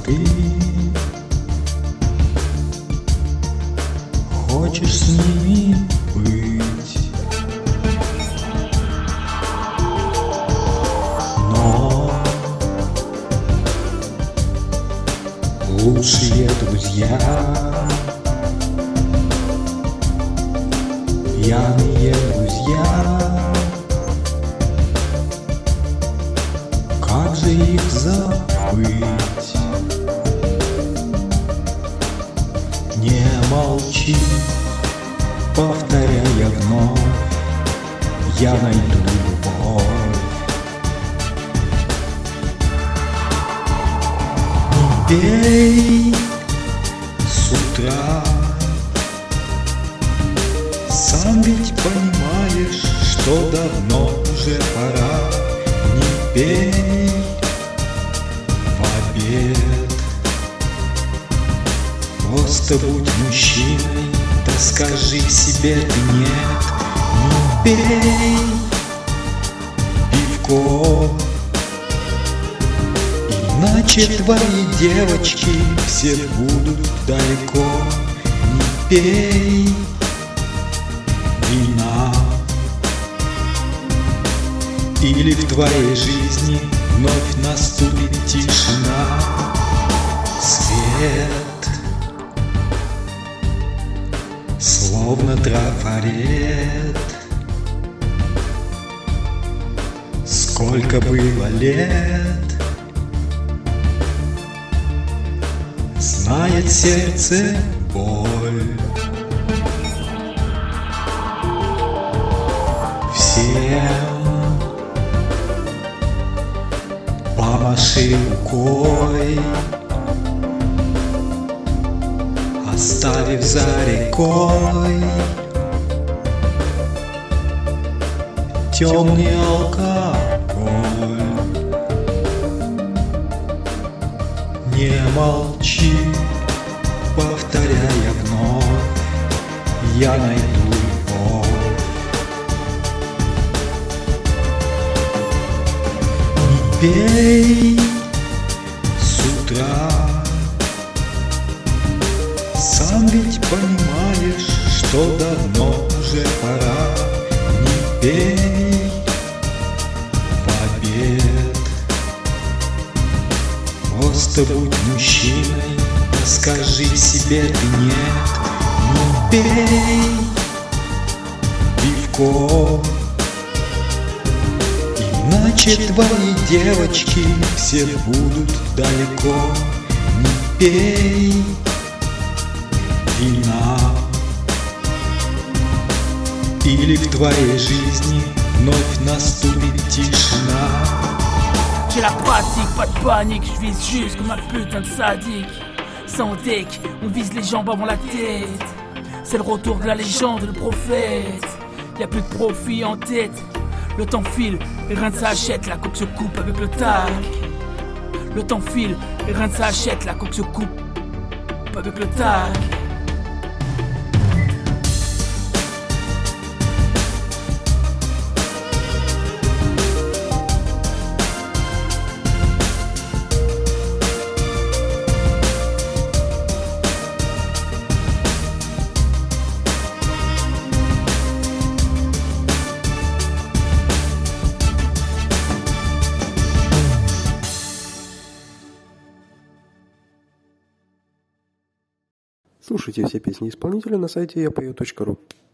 ты хочешь с ними быть, но лучшие друзья пьяные друзья. Как же их забыть? Не молчи, повторяя вновь, я найду любовь. Не пей с утра, сам ведь понимаешь, что давно уже пора. Не пей в обед, просто будь мужчиной, да скажи себе ты нет. Не пей пивко, иначе твои девочки все будут далеко. Не пей вина, или в твоей жизни вновь наступит тишина. Свет, словно трафарет, сколько было лет, знает сердце боль. Всем помаши рукой, оставив за рекой темный алкоголь. Не молчи, повторяя вновь, я найду любовь. Не пей с утра, сам ведь понимаешь, что давно уже пора. Не пей в обед, просто будь мужчиной, да скажи себе ты нет. Не пей пивко, иначе твои девочки все будут далеко. Не пей вина, или в твоей жизни вновь наступит тишина. J'ai la pratique, pas de panique, je vise juste comme un putain de sadique. Sans deck, on vise les jambes avant la tête. C'est le retour de la légende, le prophète. Y'a plus de profit en tête. Le temps file et rien ne s'achète, la coque se coupe avec le tac. Le temps file et rien ne s'achète, la coque se coupe avec le tac. Слушайте все песни исполнителя на сайте yapою.ru.